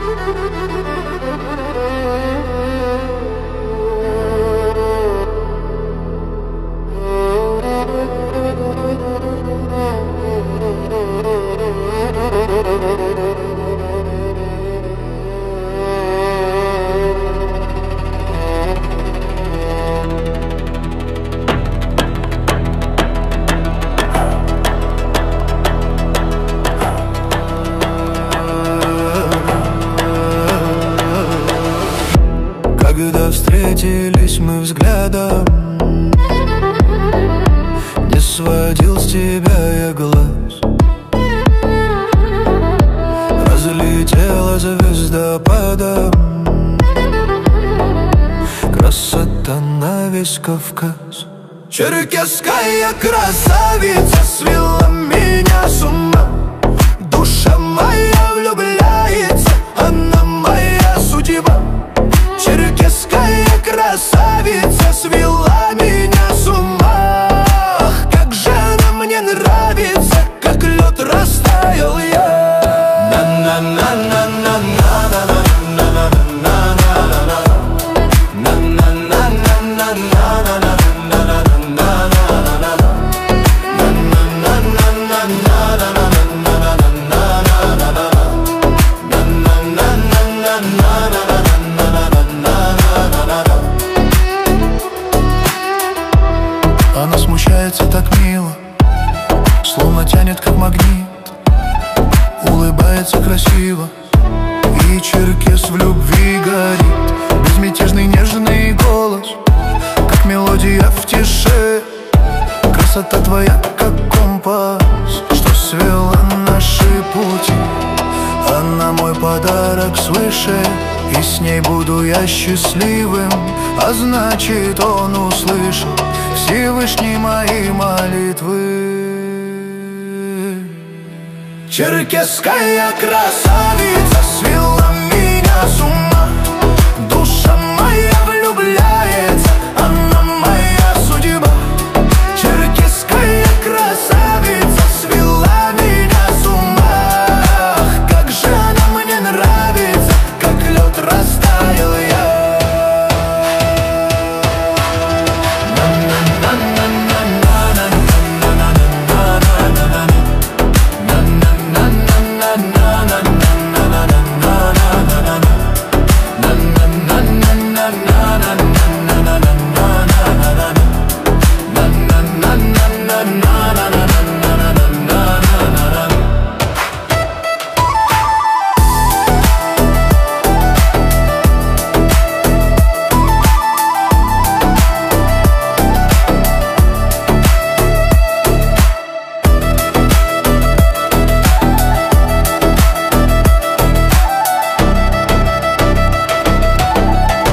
Когда встретились мы взглядом, не сводил с тебя я глаз. Разлетела звездопадом красота на весь Кавказ. Черкесская красавица свела меня с ума. Душа моя влюбляется, она моя судьба. Черкесская красавица свела меня с ума. Ах, как же она мне нравится, как лед растаял я. Она смущается так мило, словно тянет как магнит. Улыбается красиво, и черкес в любви горит. Безмятежный нежный голос, как мелодия в тиши. Красота твоя, как компас, что свела наши пути. Она мой подарок свыше, и с ней буду я счастливым. А значит, он услышал Всевышний мои молитвы. Черкесская красавица свела меня с ума. Душа моя влюбляется, она моя судьба. Черкесская красавица свела меня с ума. Ах, как же она мне нравится, как лед растаял я.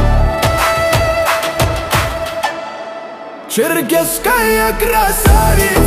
Черкесская красавица